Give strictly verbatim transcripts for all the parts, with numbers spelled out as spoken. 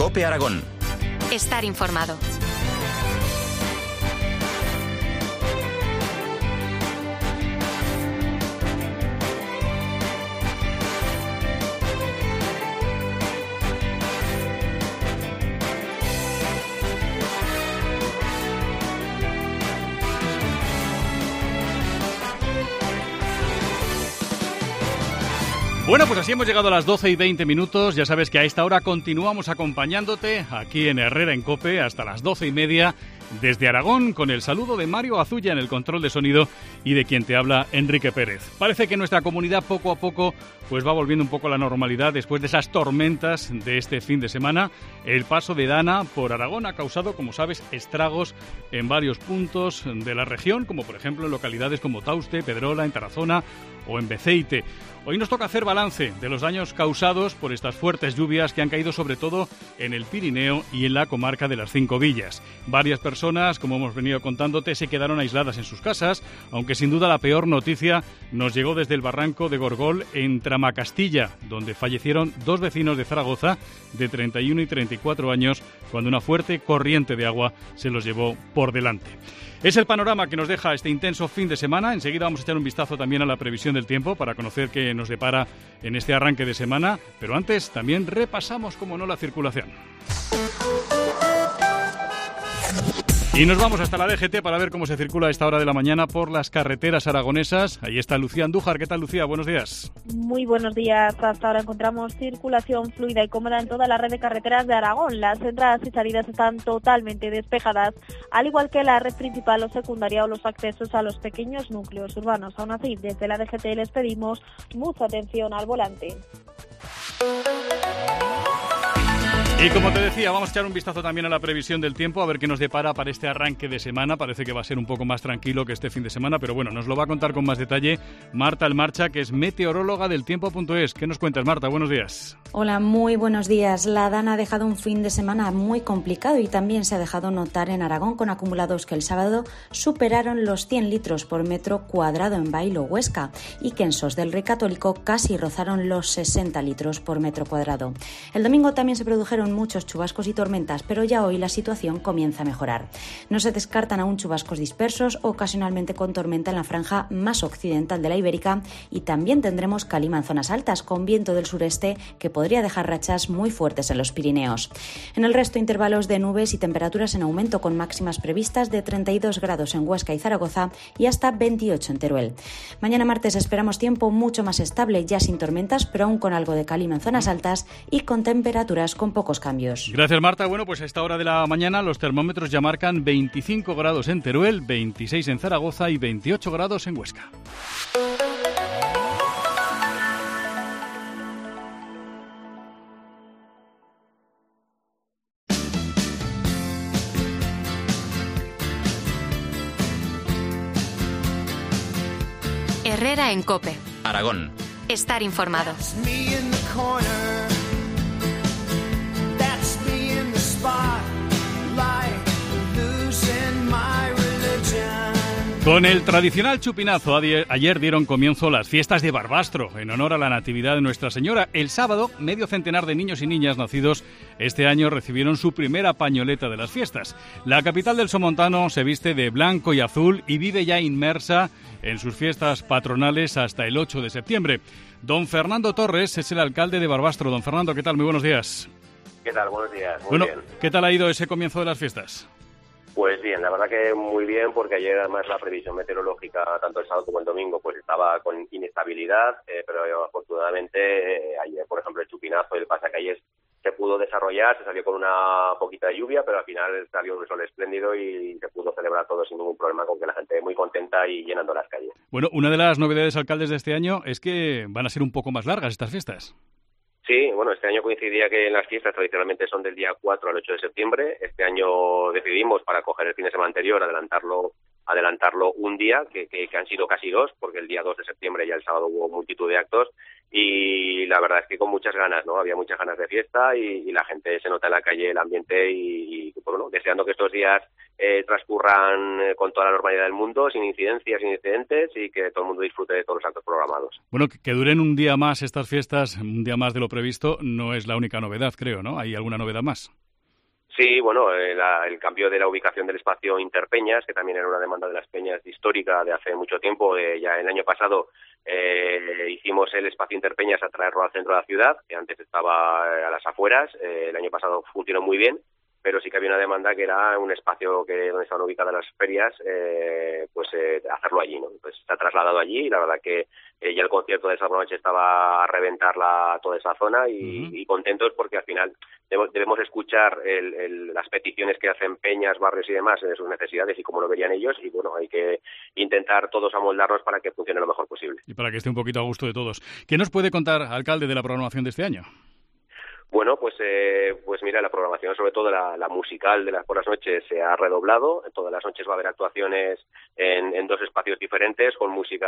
COPE Aragón. Estar informado. Bueno, pues así hemos llegado a las doce y veinte minutos. Ya sabes que a esta hora continuamos acompañándote aquí en Herrera en COPE hasta las doce y media desde Aragón, con el saludo de Mario Azulla en el control de sonido y de quien te habla, Enrique Pérez. Parece que nuestra comunidad poco a poco pues va volviendo un poco a la normalidad después de esas tormentas de este fin de semana. El paso de Dana por Aragón ha causado, como sabes, estragos en varios puntos de la región, como por ejemplo en localidades como Tauste, Pedrola, en Tarazona o en Beceite. Hoy nos toca hacer balance de los daños causados por estas fuertes lluvias que han caído sobre todo en el Pirineo y en la comarca de las Cinco Villas. Varias personas, como hemos venido contándote, se quedaron aisladas en sus casas, aunque sin duda la peor noticia nos llegó desde el barranco de Gorgol en Tramacastilla, donde fallecieron dos vecinos de Zaragoza de treinta y uno y treinta y cuatro años cuando una fuerte corriente de agua se los llevó por delante. Es el panorama que nos deja este intenso fin de semana. Enseguida vamos a echar un vistazo también a la previsión del tiempo para conocer qué nos depara en este arranque de semana. Pero antes también repasamos, como no, la circulación. Y nos vamos hasta la D G T para ver cómo se circula a esta hora de la mañana por las carreteras aragonesas. Ahí está Lucía Andújar. ¿Qué tal, Lucía? Buenos días. Muy buenos días. Hasta ahora encontramos circulación fluida y cómoda en toda la red de carreteras de Aragón. Las entradas y salidas están totalmente despejadas, al igual que la red principal o secundaria o los accesos a los pequeños núcleos urbanos. Aún así, desde la D G T les pedimos mucha atención al volante. Y como te decía, vamos a echar un vistazo también a la previsión del tiempo, a ver qué nos depara para este arranque de semana. Parece que va a ser un poco más tranquilo que este fin de semana, pero bueno, nos lo va a contar con más detalle Marta Almarcha, que es meteoróloga del tiempo punto es. ¿Qué nos cuentas, Marta? Buenos días. Hola, muy buenos días. La Dana ha dejado un fin de semana muy complicado y también se ha dejado notar en Aragón, con acumulados que el sábado superaron los cien litros por metro cuadrado en Bailo, Huesca, y que en Sos del Rey Católico casi rozaron los sesenta litros por metro cuadrado. El domingo también se produjeron muchos chubascos y tormentas, pero ya hoy la situación comienza a mejorar. No se descartan aún chubascos dispersos, ocasionalmente con tormenta en la franja más occidental de la Ibérica, y también tendremos calima en zonas altas, con viento del sureste que podría dejar rachas muy fuertes en los Pirineos. En el resto, intervalos de nubes y temperaturas en aumento, con máximas previstas de treinta y dos grados en Huesca y Zaragoza y hasta veintiocho en Teruel. Mañana martes esperamos tiempo mucho más estable, ya sin tormentas, pero aún con algo de calima en zonas altas y con temperaturas con pocos cambios. Gracias, Marta. Bueno, pues a esta hora de la mañana los termómetros ya marcan veinticinco grados en Teruel, veintiséis en Zaragoza y veintiocho grados en Huesca. Herrera en COPE. Aragón. Estar informado. Con el tradicional chupinazo, ayer dieron comienzo las fiestas de Barbastro, en honor a la Natividad de Nuestra Señora. El sábado, medio centenar de niños y niñas nacidos este año recibieron su primera pañoleta de las fiestas. La capital del Somontano se viste de blanco y azul y vive ya inmersa en sus fiestas patronales hasta el ocho de septiembre. Don Fernando Torres es el alcalde de Barbastro. Don Fernando, ¿qué tal? Muy buenos días. ¿Qué tal? Buenos días. Muy bueno, bien. ¿Qué tal ha ido ese comienzo de las fiestas? Pues bien, la verdad que muy bien, porque ayer además la previsión meteorológica, tanto el sábado como el domingo, pues estaba con inestabilidad, eh, pero afortunadamente eh, ayer, por ejemplo, el chupinazo y el pasacalles se pudo desarrollar, se salió con una poquita de lluvia, pero al final salió un sol espléndido y se pudo celebrar todo sin ningún problema, con que la gente muy contenta y llenando las calles. Bueno, una de las novedades, alcaldes, de este año es que van a ser un poco más largas estas fiestas. Sí, bueno, este año coincidía que las fiestas tradicionalmente son del día cuatro al ocho de septiembre. Este año decidimos, para coger el fin de semana anterior, adelantarlo adelantarlo un día, que, que, que han sido casi dos, porque el día dos de septiembre ya el sábado hubo multitud de actos, y la verdad es que con muchas ganas, ¿no? Había muchas ganas de fiesta y, y la gente se nota en la calle el ambiente y, y bueno, deseando que estos días eh, transcurran eh, con toda la normalidad del mundo, sin incidencias, sin incidentes, y que todo el mundo disfrute de todos los actos programados. Bueno, que duren un día más estas fiestas, un día más de lo previsto, no es la única novedad, creo, ¿no? ¿Hay alguna novedad más? Sí, bueno, eh, la, el cambio de la ubicación del espacio Interpeñas, que también era una demanda de las peñas histórica de hace mucho tiempo. Eh, ya el año pasado eh, hicimos el espacio Interpeñas a traerlo al centro de la ciudad, que antes estaba a las afueras. Eh, el año pasado funcionó muy bien, pero sí que había una demanda que era un espacio que donde estaban ubicadas las ferias, eh, pues eh, hacerlo allí, ¿no? Pues se ha trasladado allí y la verdad que eh, ya el concierto de esa noche estaba a reventar la, toda esa zona y, uh-huh. y contentos porque al final debemos, debemos escuchar el, el, las peticiones que hacen peñas, barrios y demás de sus necesidades y cómo lo verían ellos, y bueno, hay que intentar todos amoldarnos para que funcione lo mejor posible. Y para que esté un poquito a gusto de todos. ¿Qué nos puede contar, alcalde, de la programación de este año? Bueno, pues eh, pues mira, la programación, sobre todo la, la musical de las por las noches, se ha redoblado. Todas las noches va a haber actuaciones en, en dos espacios diferentes con música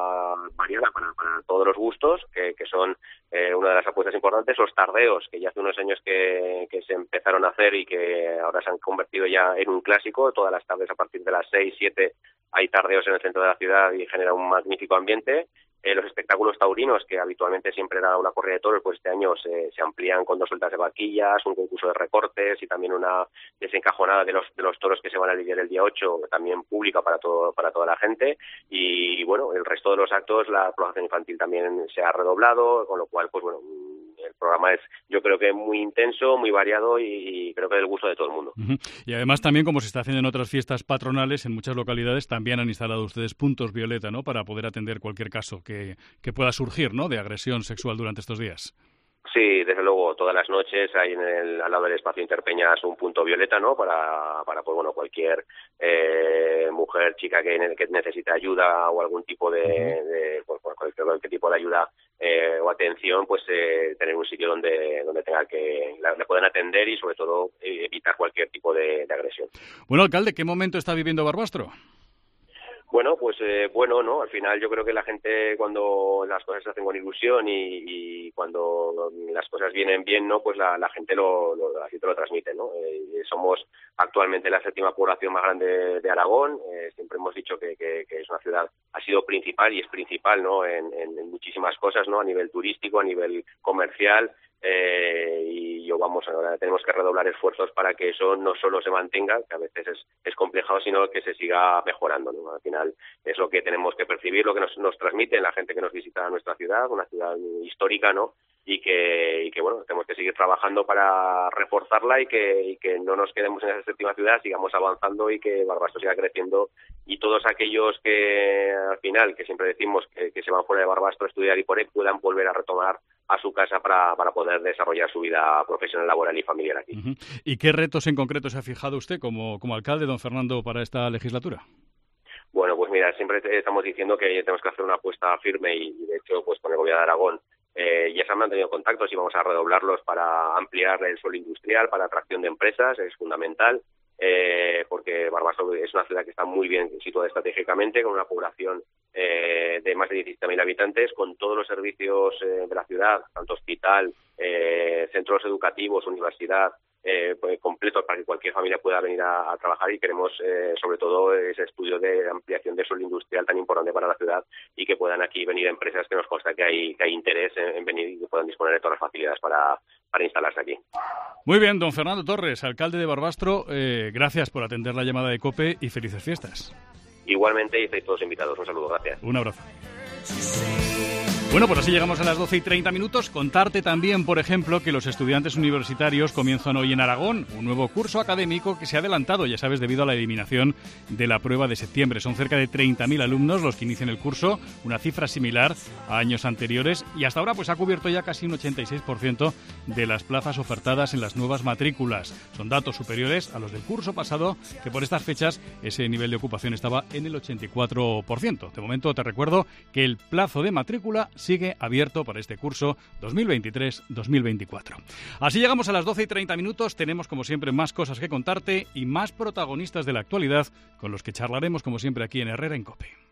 variada para, para todos los gustos, que, que son eh, una de las apuestas importantes. Los tardeos, que ya hace unos años que, que se empezaron a hacer y que ahora se han convertido ya en un clásico. Todas las tardes a partir de las seis, siete hay tardeos en el centro de la ciudad y genera un magnífico ambiente. Eh, los espectáculos taurinos, que habitualmente siempre era una corrida de toros, pues este año se, se amplían con dos sueltas de vaquillas, un concurso de recortes y también una desencajonada de los de los toros que se van a lidiar el día ocho, también pública para todo para toda la gente. Y bueno, el resto de los actos, la programación infantil también se ha redoblado, con lo cual, pues bueno, el programa es, yo creo que muy intenso, muy variado y, y creo que del gusto de todo el mundo. Uh-huh. Y además también, como se está haciendo en otras fiestas patronales, en muchas localidades también han instalado ustedes puntos violeta, ¿no?, para poder atender cualquier caso que, que pueda surgir, ¿no?, de agresión sexual durante estos días. Sí, desde luego, todas las noches hay en el, al lado del espacio Interpeñas un punto violeta, ¿no?, para, para pues bueno, cualquier eh, mujer, chica que, que necesite ayuda o algún tipo de, uh-huh. de pues, cualquier, cualquier tipo de ayuda eh, o atención, pues eh, tener un sitio donde donde tenga que la, la puedan atender y sobre todo eh, evitar cualquier tipo de, de agresión. Bueno, alcalde, ¿qué momento está viviendo Barbastro? Bueno, pues eh, bueno, ¿no? Al final yo creo que la gente, cuando las cosas se hacen con ilusión y, y cuando las cosas vienen bien, ¿no?, pues la, la gente lo, lo así te lo transmite, ¿no? Eh, somos actualmente la séptima población más grande de, de Aragón. Eh, siempre hemos dicho que, que, que es una ciudad, ha sido principal y es principal, ¿no?, en, en, en muchísimas cosas, ¿no?, a nivel turístico, a nivel comercial. Eh, y yo vamos, ahora tenemos que redoblar esfuerzos para que eso no solo se mantenga, que a veces es, es complicado, sino que se siga mejorando, ¿no? Al final es lo que tenemos que percibir, lo que nos, nos transmite la gente que nos visita nuestra ciudad, una ciudad histórica, ¿no?, y que, y que bueno, tenemos que seguir trabajando para reforzarla y que, y que no nos quedemos en esa séptima ciudad, sigamos avanzando y que Barbastro siga creciendo, y todos aquellos que al final, que siempre decimos que, que se van fuera de Barbastro a estudiar y por ahí puedan volver a retomar a su casa para, para poder desarrollar su vida profesional, laboral y familiar aquí. Uh-huh. ¿Y qué retos en concreto se ha fijado usted como, como alcalde, don Fernando, para esta legislatura? Bueno, pues mira, siempre estamos diciendo que tenemos que hacer una apuesta firme y, y de hecho, pues con el Gobierno de Aragón eh, ya se han mantenido contactos y vamos a redoblarlos para ampliar el suelo industrial, para atracción de empresas, es fundamental. Eh, porque Barbastro es una ciudad que está muy bien situada estratégicamente, con una población eh, de más de diecisiete mil habitantes, con todos los servicios eh, de la ciudad, tanto hospital, eh, centros educativos, universidad, eh, pues, completos para que cualquier familia pueda venir a, a trabajar, y queremos eh, sobre todo ese estudio de ampliación de suelo industrial tan importante para la ciudad y que puedan aquí venir empresas que nos consta que hay, que hay interés en, en venir y que puedan disponer de todas las facilidades para, para instalarse aquí. Muy bien, don Fernando Torres, alcalde de Barbastro, eh, gracias por atender la llamada de COPE y felices fiestas. Igualmente, y estáis todos invitados. Un saludo, gracias. Un abrazo. Bueno, pues así llegamos a las doce y treinta minutos. Contarte también, por ejemplo, que los estudiantes universitarios comienzan hoy en Aragón un nuevo curso académico que se ha adelantado, ya sabes, debido a la eliminación de la prueba de septiembre. Son cerca de treinta mil alumnos los que inician el curso, una cifra similar a años anteriores, y hasta ahora pues ha cubierto ya casi un ochenta y seis por ciento de las plazas ofertadas en las nuevas matrículas. Son datos superiores a los del curso pasado, que por estas fechas ese nivel de ocupación estaba en el ochenta y cuatro por ciento. De momento te recuerdo que el plazo de matrícula sigue abierto para este curso dos mil veintitrés dos mil veinticuatro. Así llegamos a las doce y treinta minutos. Tenemos, como siempre, más cosas que contarte y más protagonistas de la actualidad con los que charlaremos, como siempre, aquí en Herrera en COPE.